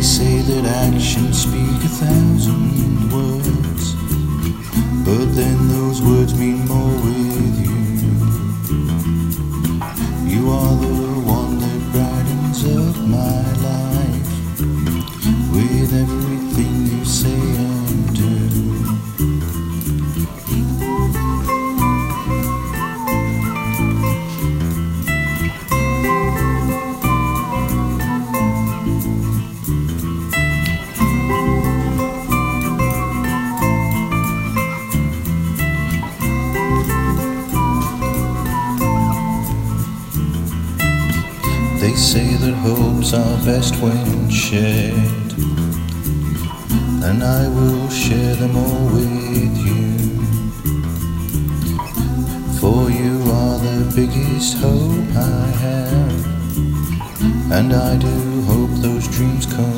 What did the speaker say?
say that actions speak 1,000 words, but then those words mean more with you. You are the one that brightens up my life with everything you say and do. They say that hopes are best when shared, and I will share them all with you. For you are the biggest hope I have, and I do hope those dreams come